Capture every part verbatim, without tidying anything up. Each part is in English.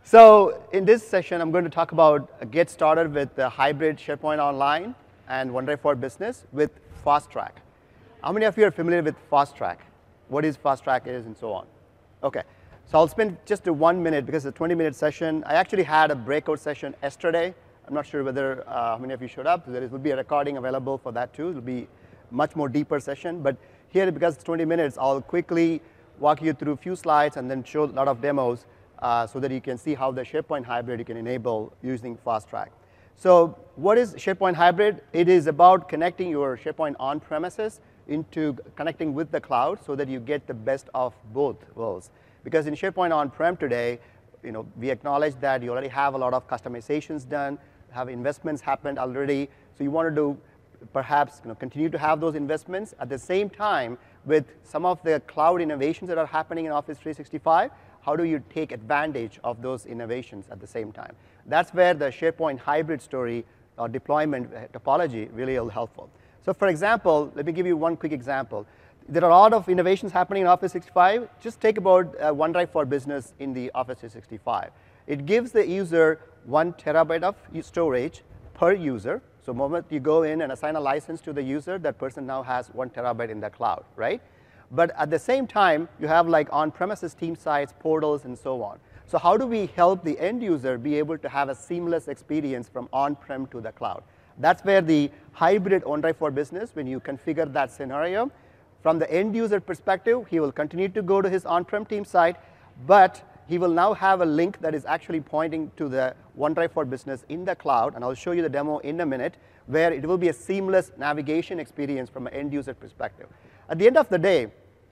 So in this session, I'm going to talk about uh, get started with the hybrid SharePoint Online and OneDrive for Business with Fast Track. How many of you are familiar with Fast Track? What is Fast Track is and so on? Okay, so I'll spend just a one minute because it's a twenty minute session. I actually had a breakout session yesterday. I'm not sure whether uh, how many of you showed up. There will be a recording available for that too. It'll be much more deeper session. But here, because it's twenty minutes, I'll quickly walk you through a few slides and then show a lot of demos uh, so that you can see how the SharePoint Hybrid you can enable using Fast Track. So what is SharePoint Hybrid? It is about connecting your SharePoint on-premises into connecting with the cloud so that you get the best of both worlds. Because in SharePoint on-prem today, you know, we acknowledge that you already have a lot of customizations done, have investments happened already, so you want to do perhaps you know, continue to have those investments at the same time with some of the cloud innovations that are happening in Office three sixty-five. How do you take advantage of those innovations at the same time? That's where the SharePoint hybrid story or deployment topology really is helpful. So for example, let me give you one quick example. There are a lot of innovations happening in Office three sixty-five. Just take about uh, OneDrive for Business in the Office three sixty-five. It gives the user one terabyte of storage per user. So the moment you go in and assign a license to the user, that person now has one terabyte in the cloud, right? But at the same time, you have like on-premises team sites, portals, and so on. So how do we help the end user be able to have a seamless experience from on-prem to the cloud? That's where the hybrid OneDrive for Business, when you configure that scenario, from the end user perspective, he will continue to go to his on-prem team site, but he will now have a link that is actually pointing to the OneDrive for Business in the cloud, and I'll show you the demo in a minute, where it will be a seamless navigation experience from an end user perspective. At the end of the day,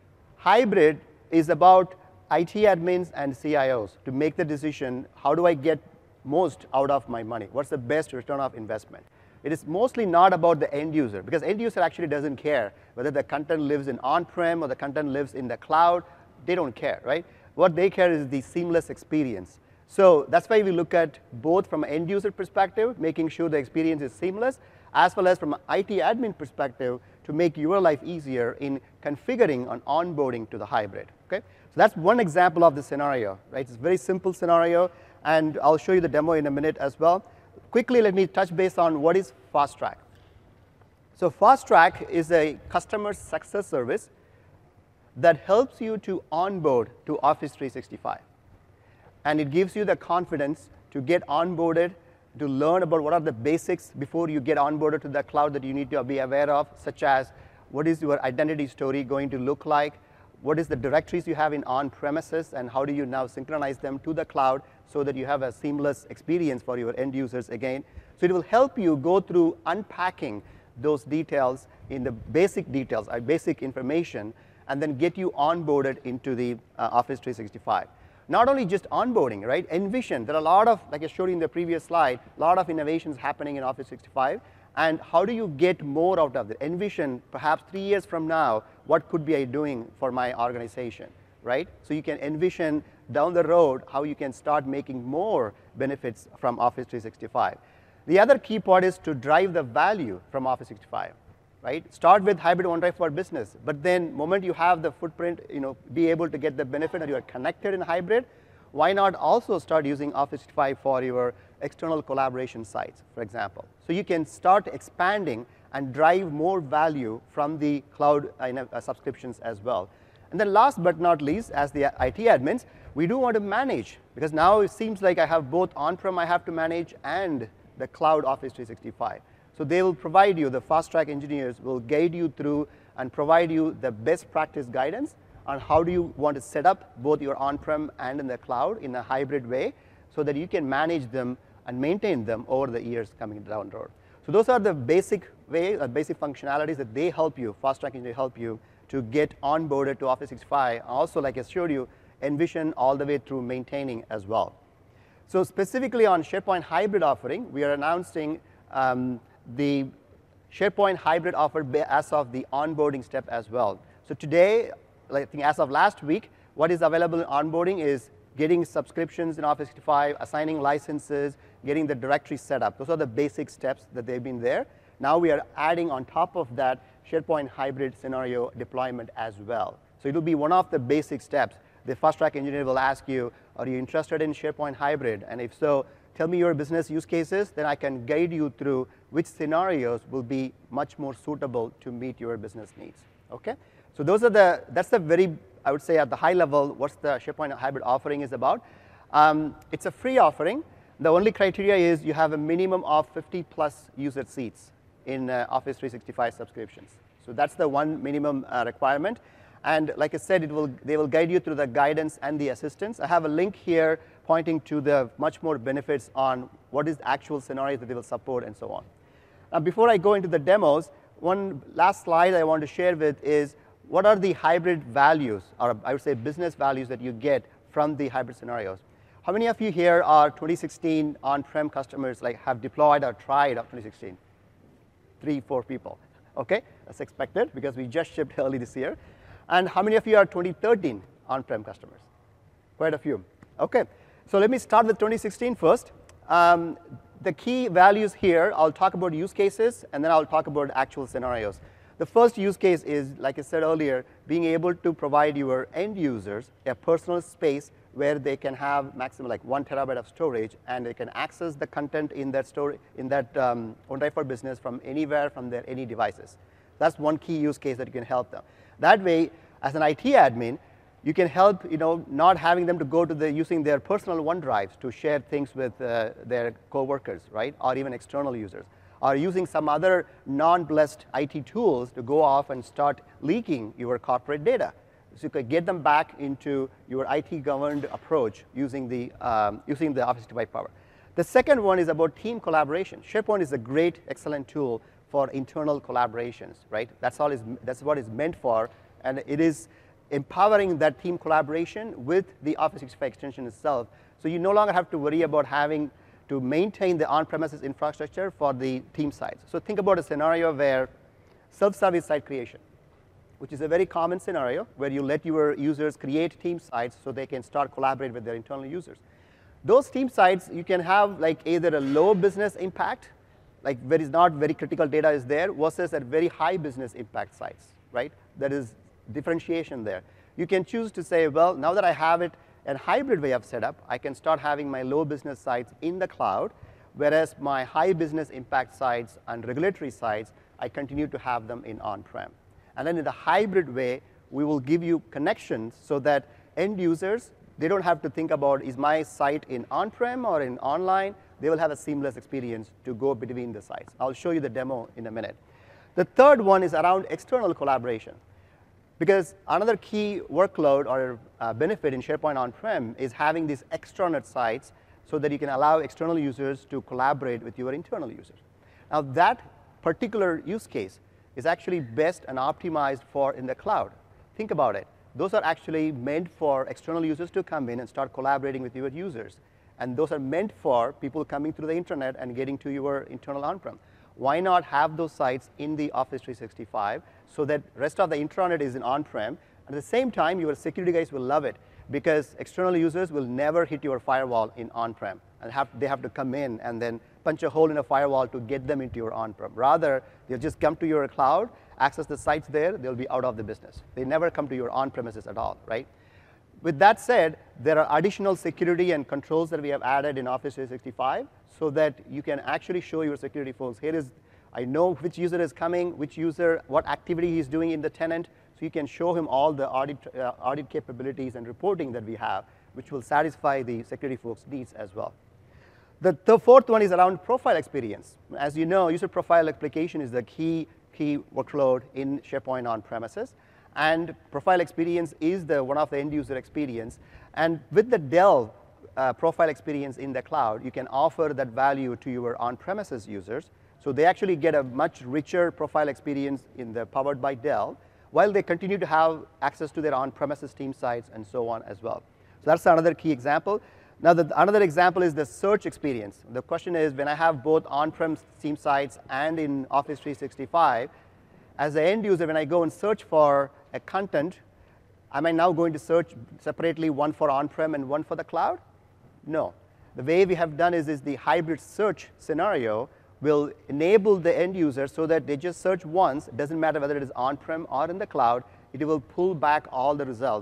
hybrid is about I T admins and C I Os to make the decision, how do I get most out of my money? What's the best return of investment? It is mostly not about the end user, because end user actually doesn't care whether the content lives in on-prem or the content lives in the cloud. They don't care, right? What they care is the seamless experience. So that's why we look at both from an end user perspective, making sure the experience is seamless, as well as from an I T admin perspective to make your life easier in configuring and onboarding to the hybrid. Okay? So that's one example of the scenario, right? It's a very simple scenario, and I'll show you the demo in a minute as well. Quickly, let me touch base on what is Fast Track. So Fast Track is a customer success service that helps you to onboard to Office three sixty-five. And it gives you the confidence to get onboarded, to learn about what are the basics before you get onboarded to the cloud that you need to be aware of, such as what is your identity story going to look like, what is the directories you have in on-premises, and how do you now synchronize them to the cloud so that you have a seamless experience for your end users again. So it will help you go through unpacking those details in the basic details, or basic information, and then get you onboarded into the uh, Office three sixty-five. Not only just onboarding, right? Envision, there are a lot of, like I showed you in the previous slide, a lot of innovations happening in Office three sixty-five. And how do you get more out of it? Envision, perhaps three years from now, what could be I doing for my organization, right? So you can envision down the road how you can start making more benefits from Office three sixty-five. The other key part is to drive the value from Office three sixty-five. Right? Start with hybrid OneDrive for Business, but then moment you have the footprint, you know, be able to get the benefit that you are connected in hybrid, why not also start using Office three sixty-five for your external collaboration sites, for example. So you can start expanding and drive more value from the cloud uh, subscriptions as well. And then last but not least, as the I T admins, we do want to manage, because now it seems like I have both on-prem I have to manage and the cloud Office three sixty-five. So they will provide you, the Fast Track engineers will guide you through and provide you the best practice guidance on how do you want to set up both your on-prem and in the cloud in a hybrid way so that you can manage them and maintain them over the years coming down the road. So those are the basic way, uh, basic functionalities that they help you, Fast Track engineers help you to get onboarded to Office three sixty-five. Also, like I showed you, envision all the way through maintaining as well. So specifically on SharePoint hybrid offering, we are announcing um, the SharePoint hybrid offer as of the onboarding step as well. So today, like I think as of last week, what is available in onboarding is getting subscriptions in Office three sixty-five, assigning licenses, getting the directory set up. Those are the basic steps that they've been there. Now we are adding on top of that SharePoint hybrid scenario deployment as well. So it will be one of the basic steps the Fast Track engineer will ask you, are you interested in SharePoint Hybrid? And if so, tell me your business use cases, then I can guide you through which scenarios will be much more suitable to meet your business needs, okay? So those are the, that's the very, I would say at the high level, what's the SharePoint Hybrid offering is about. Um, it's a free offering. The only criteria is you have a minimum of fifty plus user seats in uh, Office three sixty-five subscriptions. So that's the one minimum uh, requirement. And like I said, it will, they will guide you through the guidance and the assistance. I have a link here pointing to the much more benefits on what is the actual scenarios that they will support and so on. Now, before I go into the demos, one last slide I want to share with is what are the hybrid values, or I would say business values that you get from the hybrid scenarios. How many of you here are twenty sixteen on-prem customers, like have deployed or tried of twenty sixteen? Three, four people. Okay, that's expected because we just shipped early this year. And how many of you are twenty thirteen on-prem customers? Quite a few. Okay, so let me start with twenty sixteen first. Um, the key values here, I'll talk about use cases, and then I'll talk about actual scenarios. The first use case is, like I said earlier, being able to provide your end users a personal space where they can have maximum like one terabyte of storage, and they can access the content in that story in that um, OneDrive for Business from anywhere, from their any devices. That's one key use case that you can help them. That way, as an I T admin, you can help, you know, not having them to go to the using their personal OneDrives to share things with uh, their coworkers, right, or even external users, or using some other non-blessed I T tools to go off and start leaking your corporate data. So you could get them back into your I T-governed approach using the, um, using the Office three sixty-five Power. The second one is about team collaboration. SharePoint is a great, excellent tool for internal collaborations, right? That's, all is, that's what it's meant for, and it is empowering that team collaboration with the Office three sixty-five extension itself. So you no longer have to worry about having to maintain the on-premises infrastructure for the team sites. So think about a scenario where self-service site creation, which is a very common scenario where you let your users create team sites so they can start collaborate with their internal users. Those team sites, you can have like either a low business impact, like where is not very critical data is there, versus a very high business impact sites, right? There is differentiation there. You can choose to say, well, now that I have it in hybrid way of setup, I can start having my low business sites in the cloud, whereas my high business impact sites and regulatory sites, I continue to have them in on-prem. And then in the hybrid way, we will give you connections so that end users, they don't have to think about, is my site in on-prem or in online? They will have a seamless experience to go between the sites. I'll show you the demo in a minute. The third one is around external collaboration. Because another key workload or uh, benefit in SharePoint on-prem is having these extranet sites so that you can allow external users to collaborate with your internal users. Now that particular use case is actually best and optimized for in the cloud. Think about it. Those are actually meant for external users to come in and start collaborating with your users. And those are meant for people coming through the internet and getting to your internal on-prem. Why not have those sites in the Office three sixty-five so that rest of the intranet is in on-prem? At the same time, your security guys will love it because external users will never hit your firewall in on-prem, and have, they have to come in and then punch a hole in a firewall to get them into your on-prem. Rather, they'll just come to your cloud, access the sites there, they'll be out of the business. They never come to your on-premises at all, right? With that said, there are additional security and controls that we have added in Office three sixty-five so that you can actually show your security folks, here is, I know which user is coming, which user, what activity he's doing in the tenant, so you can show him all the audit, uh, audit capabilities and reporting that we have, which will satisfy the security folks' needs as well. The, the fourth one is around profile experience. As you know, user profile application is the key, key workload in SharePoint on-premises. And profile experience is the, one of the end user experience. And with the Dell uh, profile experience in the cloud, you can offer that value to your on-premises users. So they actually get a much richer profile experience in the powered by Dell, while they continue to have access to their on-premises team sites and so on as well. So that's another key example. Now, the, another example is the search experience. The question is, when I have both on-prem team sites and in Office three sixty-five, as an end user, when I go and search for a content, am I now going to search separately, one for on-prem and one for the cloud? No. The way we have done is, is the hybrid search scenario will enable the end user so that they just search once. It doesn't matter whether it is on-prem or in the cloud. It will pull back all the results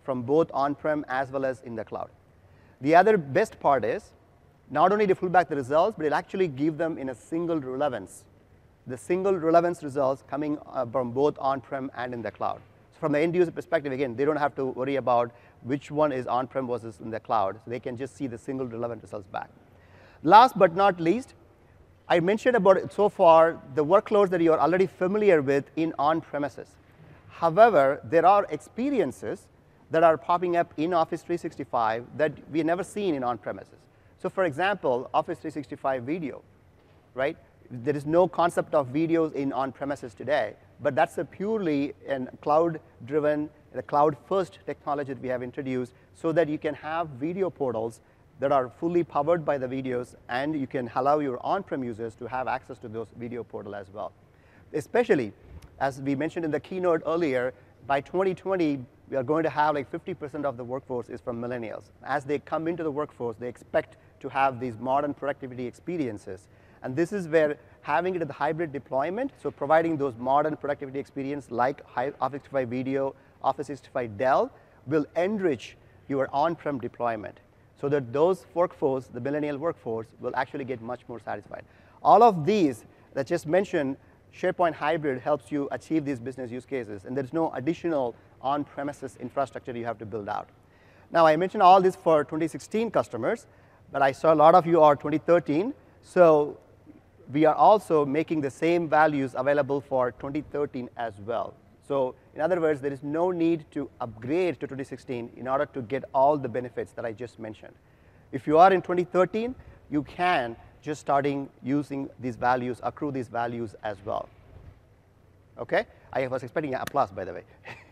from both on-prem as well as in the cloud. The other best part is, not only to pull back the results, but it'll actually give them in a single relevance. The single relevance results coming uh, from both on-prem and in the cloud. So from the end user perspective, again, they don't have to worry about which one is on-prem versus in the cloud. So they can just see the single relevant results back. Last but not least, I mentioned about it so far the workloads that you are already familiar with in on-premises. However, there are experiences that are popping up in Office three sixty-five that we've never seen in on-premises. So for example, Office three sixty-five video, right? There is no concept of videos in on-premises today, but that's a purely a cloud-driven, a cloud-first technology that we have introduced so that you can have video portals that are fully powered by the videos, and you can allow your on-prem users to have access to those video portals as well. Especially, as we mentioned in the keynote earlier, by twenty twenty, we are going to have like fifty percent of the workforce is from millennials. As they come into the workforce, they expect to have these modern productivity experiences. And this is where having it in the hybrid deployment, so providing those modern productivity experience like Office sixty-five Video, Office sixty-five Dell, will enrich your on-prem deployment so that those workforce, the millennial workforce, will actually get much more satisfied. All of these that just mentioned, SharePoint Hybrid helps you achieve these business use cases, and there's no additional on-premises infrastructure you have to build out. Now, I mentioned all this for twenty sixteen customers, but I saw a lot of you are twenty thirteen, so we are also making the same values available for twenty thirteen as well. So in other words, there is no need to upgrade to twenty sixteen in order to get all the benefits that I just mentioned. If you are in twenty thirteen, you can just starting using these values, accrue these values as well. Okay? I was expecting an applause, by the way.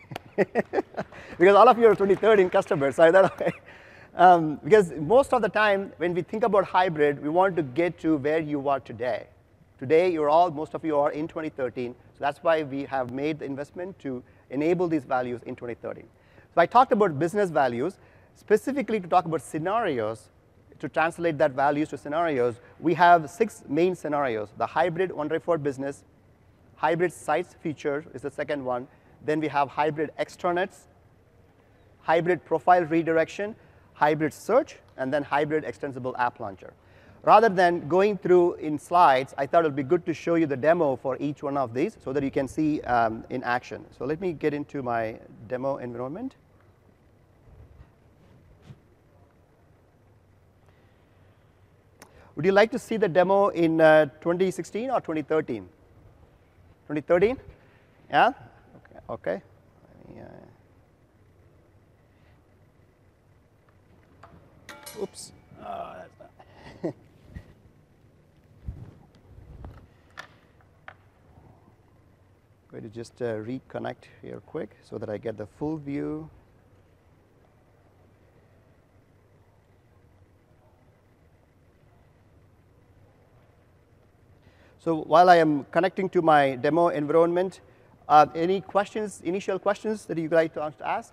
Because all of you are twenty thirteen customers, so I thought, okay. Um, because most of the time, when we think about hybrid, we want to get to where you are today. Today, you're all, most of you are in twenty thirteen, so that's why we have made the investment to enable these values in twenty thirteen. So I talked about business values. Specifically to talk about scenarios, to translate that values to scenarios, we have six main scenarios. The hybrid OneDrive for Business, hybrid sites feature is the second one. Then we have hybrid extranets, hybrid profile redirection, hybrid search, and then hybrid extensible app launcher. Rather than going through in slides, I thought it would be good to show you the demo for each one of these so that you can see um, in action. So let me get into my demo environment. Would you like to see the demo in uh, twenty sixteen or twenty thirteen? twenty thirteen? Yeah? Okay. Okay. Yeah. Oops. Oh, that's not. Going to just uh, reconnect here quick so that I get the full view. So while I am connecting to my demo environment, uh, any questions, initial questions that you'd like to ask?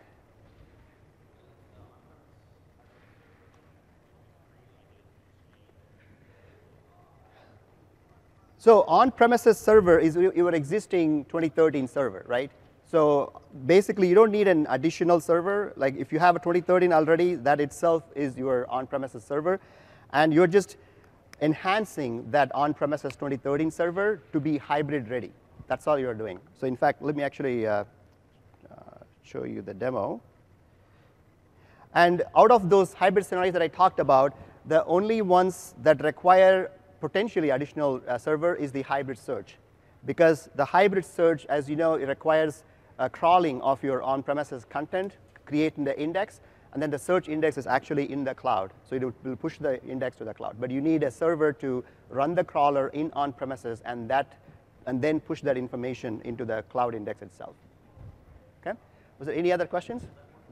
So on-premises server is your existing twenty thirteen server, right? So basically, you don't need an additional server. Like if you have a twenty thirteen already, that itself is your on-premises server. And you're just enhancing that on-premises twenty thirteen server to be hybrid ready. That's all you're doing. So in fact, let me actually uh, uh, show you the demo. And out of those hybrid scenarios that I talked about, the only ones that require potentially additional uh, server is the hybrid search. Because the hybrid search, as you know, it requires uh, crawling of your on-premises content, creating the index, and then the search index is actually in the cloud. So it will push the index to the cloud. But you need a server to run the crawler in on-premises and that, and then push that information into the cloud index itself. Okay? Was there any other questions?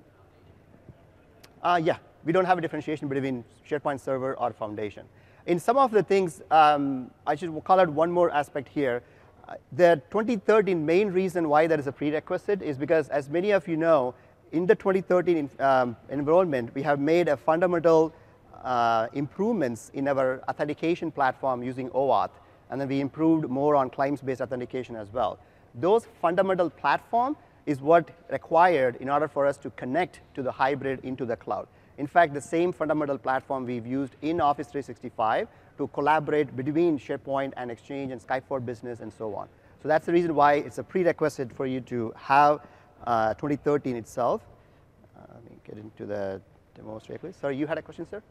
Uh, yeah, we don't have a differentiation between SharePoint Server or Foundation. In some of the things, um, I should call out one more aspect here. Uh, the twenty thirteen main reason why that is a prerequisite is because, as many of you know, in the twenty thirteen um, environment, we have made a fundamental uh, improvements in our authentication platform using OAuth, and then we improved more on claims-based authentication as well. Those fundamental platform is what required in order for us to connect to the hybrid into the cloud. In fact, the same fundamental platform we've used in Office three sixty-five to collaborate between SharePoint and Exchange and Skype for Business and so on. So that's the reason why it's a prerequisite for you to have uh, twenty thirteen itself. Uh, let me get into the demo straight, please. Sorry, you had a question, sir?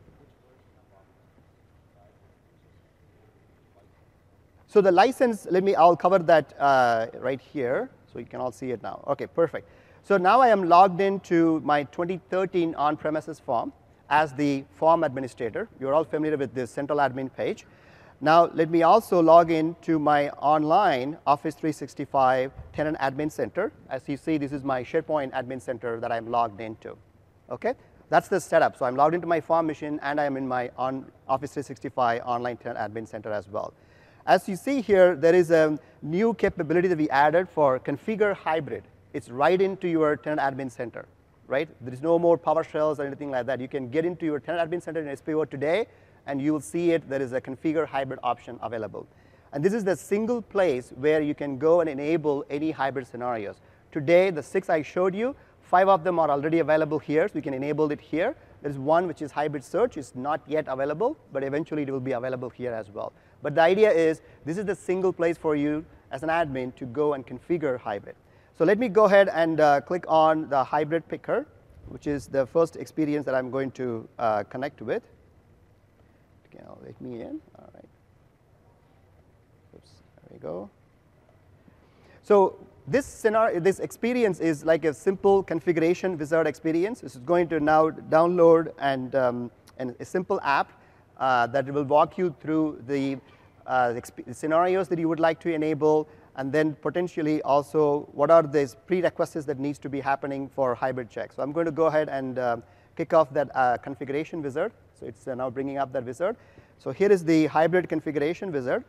So the license, let me, I'll cover that uh, right here, so you can all see it now. Okay, perfect. So now I am logged into my twenty thirteen on-premises form as the form administrator. You're all familiar with this central admin page. Now let me also log in to my online Office three sixty-five tenant admin center. As you see, this is my SharePoint admin center that I'm logged into. Okay, that's the setup. So I'm logged into my form machine, and I am in my on Office three sixty-five online tenant admin center as well. As you see here, there is a new capability that we added for configure hybrid. It's right into your tenant admin center, right? There is no more PowerShells or anything like that. You can get into your tenant admin center in S P O today, and you will see it. There is a configure hybrid option available. And this is the single place where you can go and enable any hybrid scenarios. Today, the six I showed you, five of them are already available here, so you can enable it here. There's one which is hybrid search. It's not yet available, but eventually it will be available here as well. But the idea is this is the single place for you as an admin to go and configure hybrid. So let me go ahead and uh, click on the hybrid picker, which is the first experience that I'm going to uh, connect with. Okay, I'll let me in. All right. Oops, there we go. So this scenario, this experience is like a simple configuration wizard experience. This is going to now download and, um, and a simple app uh, that will walk you through the uh, scenarios that you would like to enable, and then potentially also what are the prerequisites that needs to be happening for hybrid check. So I'm going to go ahead and uh, kick off that uh, configuration wizard. So it's uh, now bringing up that wizard. So here is the hybrid configuration wizard.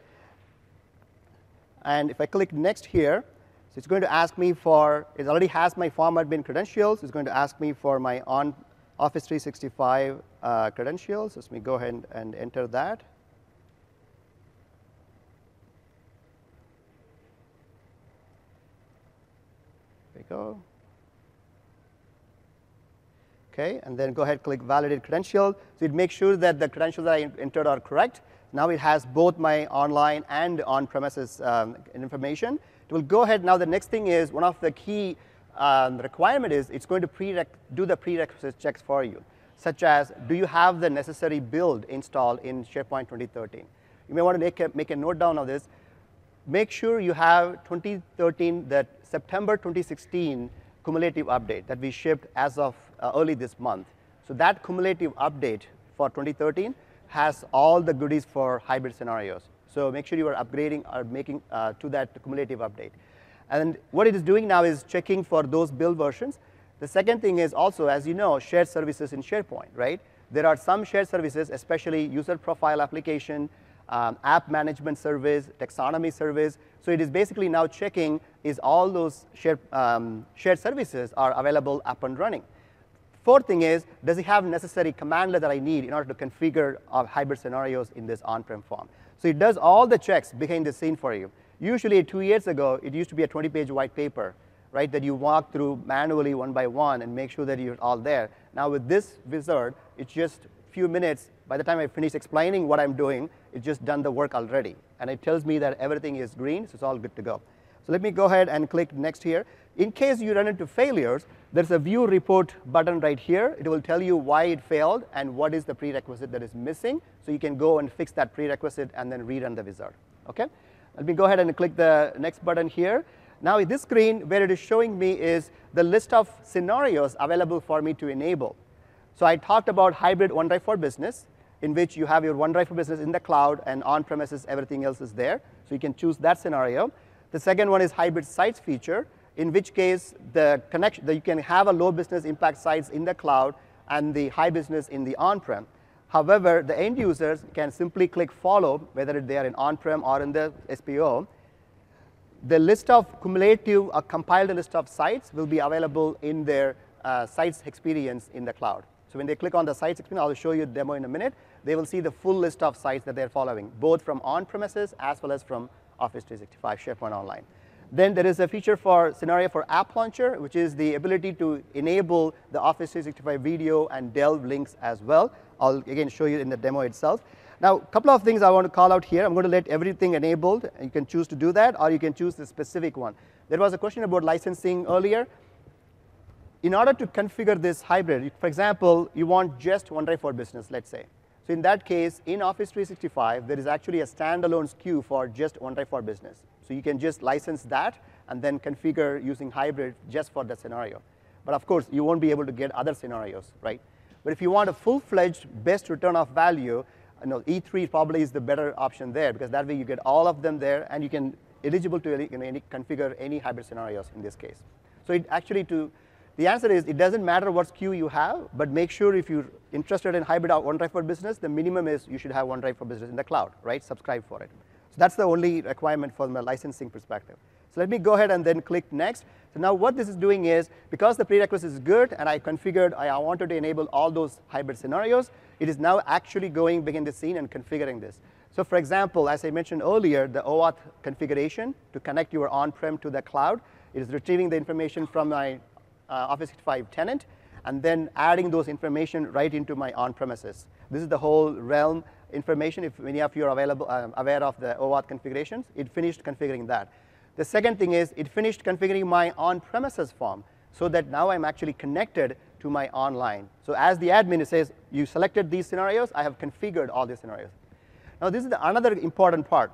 And if I click next here, so it's going to ask me for, it already has my form admin credentials. It's going to ask me for my on Office three sixty-five uh, credentials. So let me go ahead and, and enter that. There we go. Okay, and then go ahead, click validate credential. So it makes sure that the credentials that I entered are correct. Now it has both my online and on-premises um, information. It will go ahead. Now the next thing is one of the key um, requirement is it's going to pre do the prerequisite checks for you, such as do you have the necessary build installed in SharePoint twenty thirteen. You may want to make a, make a note down of this. Make sure you have twenty thirteen, that September twenty sixteen cumulative update that we shipped as of uh, early this month. So that cumulative update for twenty thirteen has all the goodies for hybrid scenarios. So make sure you are upgrading or making uh, to that cumulative update. And what it is doing now is checking for those build versions. The second thing is also, as you know, shared services in SharePoint, right? There are some shared services, especially user profile application, um, app management service, taxonomy service. So it is basically now checking is all those shared, um, shared services are available up and running. Fourth thing is, does it have necessary command that I need in order to configure uh, hybrid scenarios in this on-prem form? So it does all the checks behind the scene for you. Usually two years ago, it used to be a twenty page white paper, right, that you walk through manually one by one and make sure that you're all there. Now with this wizard, it's just a few minutes. By the time I finish explaining what I'm doing, it's just done the work already. And it tells me that everything is green, so it's all good to go. So let me go ahead and click next here. In case you run into failures, there's a view report button right here. It will tell you why it failed and what is the prerequisite that is missing. So you can go and fix that prerequisite and then rerun the wizard. Okay? Let me go ahead and click the next button here. Now in this screen, where it is showing me is the list of scenarios available for me to enable. So I talked about hybrid OneDrive for Business, in which you have your OneDrive for Business in the cloud, and on-premises, everything else is there. So you can choose that scenario. The second one is hybrid sites feature, in which case the connection that you can have a low business impact sites in the cloud and the high business in the on-prem. However, the end users can simply click follow, whether they are in on-prem or in the S P O. The list of cumulative, a compiled list of sites will be available in their uh, sites experience in the cloud. So when they click on the sites experience, I'll show you a demo in a minute, they will see the full list of sites that they're following, both from on-premises as well as from Office three sixty-five SharePoint Online. Then there is a feature for scenario for App Launcher, which is the ability to enable the Office three sixty-five video and Delve links as well. I'll again show you in the demo itself. Now, a couple of things I want to call out here. I'm going to let everything enabled. You can choose to do that, or you can choose the specific one. There was a question about licensing earlier. In order to configure this hybrid, for example, you want just OneDrive for Business, let's say. So in that case, in Office three sixty-five, there is actually a standalone S K U for just OneDrive for Business. So you can just license that and then configure using hybrid just for that scenario. But of course, you won't be able to get other scenarios, right? But if you want a full-fledged best return of value, you know, E three probably is the better option there, because that way you get all of them there, and you can eligible to you know, any, configure any hybrid scenarios in this case. So it actually to the answer is it doesn't matter what S K U you have, but make sure if you're interested in hybrid OneDrive for Business, the minimum is you should have OneDrive for Business in the cloud, right? Subscribe for it. So that's the only requirement from a licensing perspective. So let me go ahead and then click next. So now what this is doing is, because the prerequisite is good and I configured, I wanted to enable all those hybrid scenarios, it is now actually going behind the scene and configuring this. So for example, as I mentioned earlier, the OAuth configuration to connect your on-prem to the cloud, it is retrieving the information from my uh, Office sixty-five tenant, and then adding those information right into my on-premises. This is the whole realm information. If many of you are available, um, aware of the OAuth configurations, it finished configuring that. The second thing is it finished configuring my on-premises form, so that now I'm actually connected to my online. So as the admin, it says, you selected these scenarios, I have configured all these scenarios. Now this is the another important part.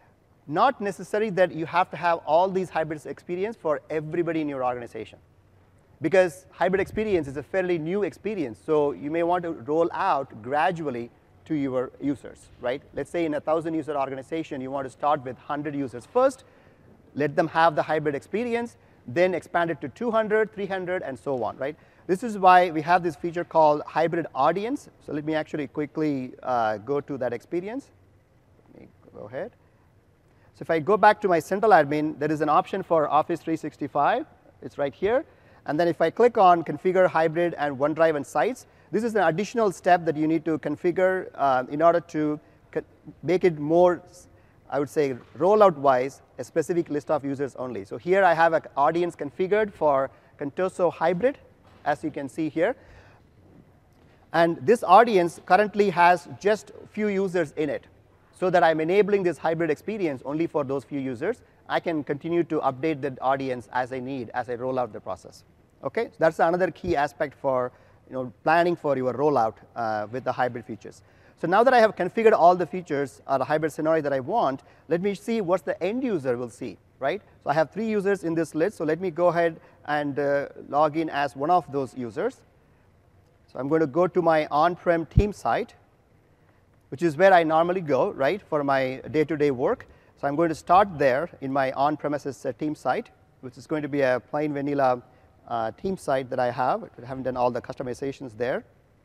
Not necessary that you have to have all these hybrids experience for everybody in your organization, because hybrid experience is a fairly new experience. So you may want to roll out gradually to your users, right? Let's say in a thousand user organization, you want to start with one hundred users first, let them have the hybrid experience, then expand it to two hundred, three hundred, and so on, right? This is why we have this feature called hybrid audience. So let me actually quickly uh, go to that experience. Let me go ahead. So if I go back to my central admin, there is an option for Office three sixty-five. It's right here. And then if I click on configure hybrid and OneDrive and sites, this is an additional step that you need to configure uh, in order to make it more, I would say, rollout-wise, a specific list of users only. So here I have an audience configured for Contoso hybrid, as you can see here. And this audience currently has just few users in it, so that I'm enabling this hybrid experience only for those few users. I can continue to update the audience as I need, as I roll out the process. Okay, so that's another key aspect for you know, planning for your rollout uh, with the hybrid features. So now that I have configured all the features or the hybrid scenario that I want, let me see what the end user will see, right? So I have three users in this list, so let me go ahead and uh, log in as one of those users. So I'm going to go to my on-prem team site, which is where I normally go, right, for my day-to-day work. So I'm going to start there in my on-premises uh, team site, which is going to be a plain vanilla uh, team site that I have. I haven't done all the customizations there.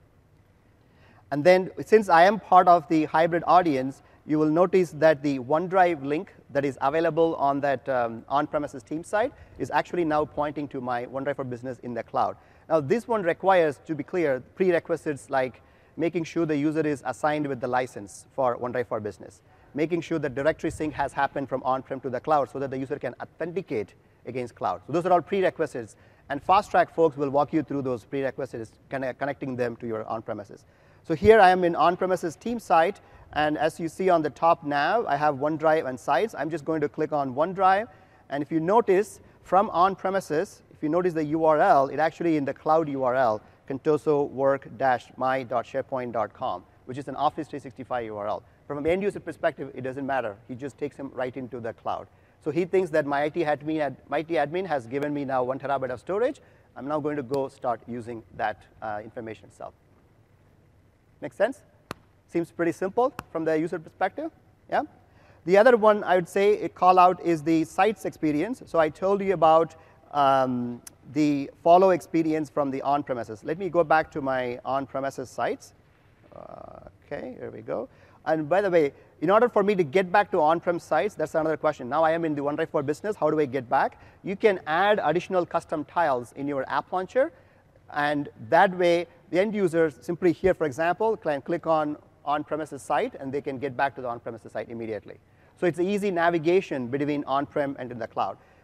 And then since I am part of the hybrid audience, you will notice that the OneDrive link that is available on that um, on-premises team site is actually now pointing to my OneDrive for Business in the cloud. Now this one requires, to be clear, prerequisites like making sure the user is assigned with the license for OneDrive for Business, making sure that directory sync has happened from on-prem to the cloud so that the user can authenticate against cloud. So those are all prerequisites, and Fast Track folks will walk you through those prerequisites, connecting them to your on-premises. So here I am in on-premises team site, and as you see on the top now, I have OneDrive and sites. I'm just going to click on OneDrive, and if you notice, from on-premises, if you notice the U R L, it actually in the cloud U R L, contoso work dash my dot sharepoint dot com, which is an Office three sixty-five U R L. From an end user perspective, it doesn't matter. He just takes him right into the cloud. So he thinks that my I T admin, my I T admin has given me now one terabyte of storage. I'm now going to go start using that uh, information itself. Make sense? Seems pretty simple from the user perspective. Yeah. The other one I would say a call out is the sites experience. So I told you about um, the follow experience from the on-premises. Let me go back to my on-premises sites. Uh, okay, here we go. And by the way, in order for me to get back to on-prem sites, that's another question. Now I am in the OneDrive for Business. How do I get back? You can add additional custom tiles in your app launcher, and that way the end users simply here, for example, can click on on-premises site, and they can get back to the on-premises site immediately. So it's easy navigation between on-prem and in the cloud.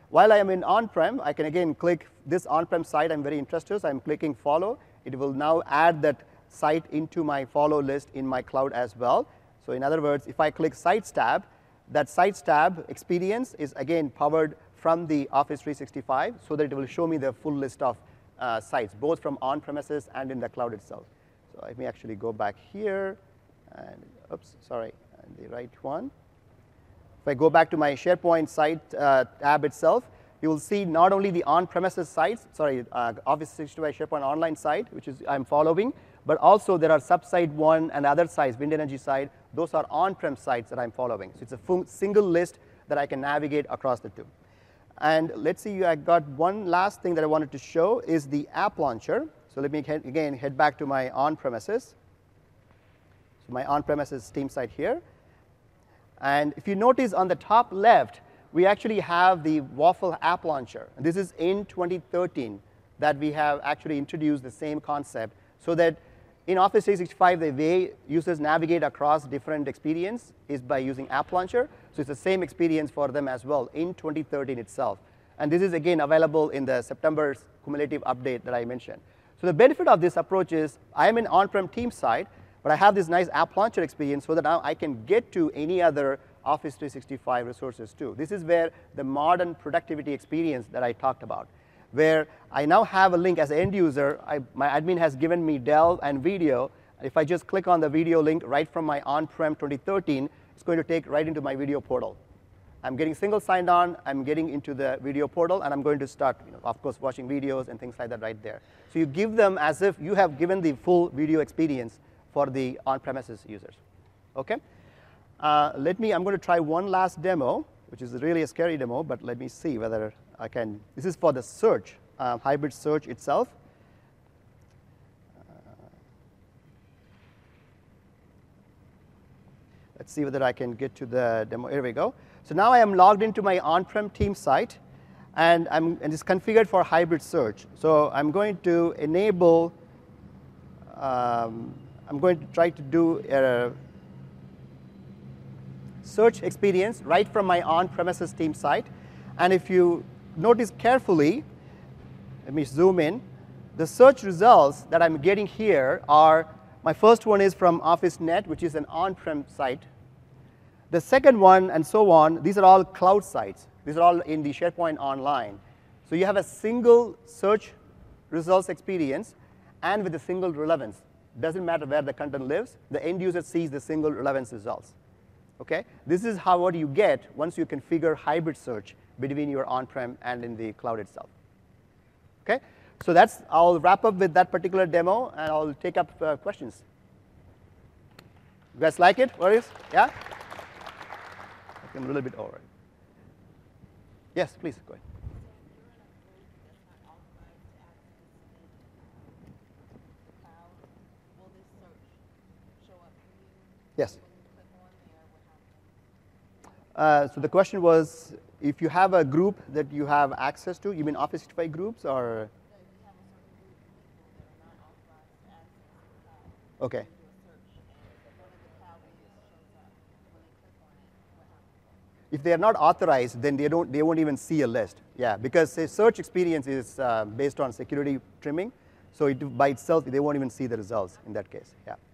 While I am in on-prem, I can again click this on-prem site I'm very interested in. So I'm clicking follow. It will now add that site into my follow list in my cloud as well. So in other words, if I click Sites tab, that Sites tab experience is again powered from the Office three sixty-five so that it will show me the full list of uh, sites, both from on-premises and in the cloud itself. So let me actually go back here. And oops, sorry, and the right one. If I go back to my SharePoint site uh, tab itself, you will see not only the on-premises sites, sorry, uh, Office three sixty-five SharePoint Online site, which is I'm following, but also there are sub-site one and other sites, Wind Energy site. Those are on-prem sites that I'm following. So it's a full, single list that I can navigate across the two. And let's see, I got one last thing that I wanted to show is the app launcher. So let me head, again head back to my on-premises. So my on-premises Team site here. And if you notice on the top left, we actually have the Waffle app launcher. And this is in twenty thirteen that we have actually introduced the same concept so that in Office three sixty-five, the way users navigate across different experience is by using App Launcher. So it's the same experience for them as well in twenty thirteen itself. And this is, again, available in the September cumulative update that I mentioned. So the benefit of this approach is I'm an on-prem Team site, but I have this nice App Launcher experience so that now I can get to any other Office three sixty-five resources too. This is where the modern productivity experience that I talked about, where I now have a link as an end user. I, my admin has given me Delve and video. If I just click on the video link right from my on-prem twenty thirteen, it's going to take right into my video portal. I'm getting single signed on. I'm getting into the video portal, and I'm going to start, you know, of course, watching videos and things like that right there. So you give them as if you have given the full video experience for the on-premises users. Okay? Uh, let me, I'm going to try one last demo, which is really a scary demo, but let me see whether I can. This is for the search, uh, hybrid search itself. Uh, let's see whether I can get to the demo. Here we go. So now I am logged into my on-prem Team site, and, I'm, and it's configured for hybrid search. So I'm going to enable, um, I'm going to try to do a search experience right from my on-premises Team site. And if you notice carefully, let me zoom in, the search results that I'm getting here are, my first one is from OfficeNet, which is an on-prem site. The second one, and so on, these are all cloud sites. These are all in the SharePoint Online. So you have a single search results experience and with a single relevance. Doesn't matter where the content lives. The end user sees the single relevance results. Okay? This is how what you get once you configure hybrid search between your on-prem and in the cloud itself. Okay? So that's, I'll wrap up with that particular demo, and I'll take up uh, questions. You guys like it? What is? Yeah? I'm a little bit over. Yes, please, go ahead. Yes. Uh, so the question was, if you have a group that you have access to, you mean Office sixty-five groups, or? Okay. If they are not authorized, then they don't, they won't even see a list. Yeah, because the search experience is uh, based on security trimming, so it, by itself, they won't even see the results in that case. Yeah.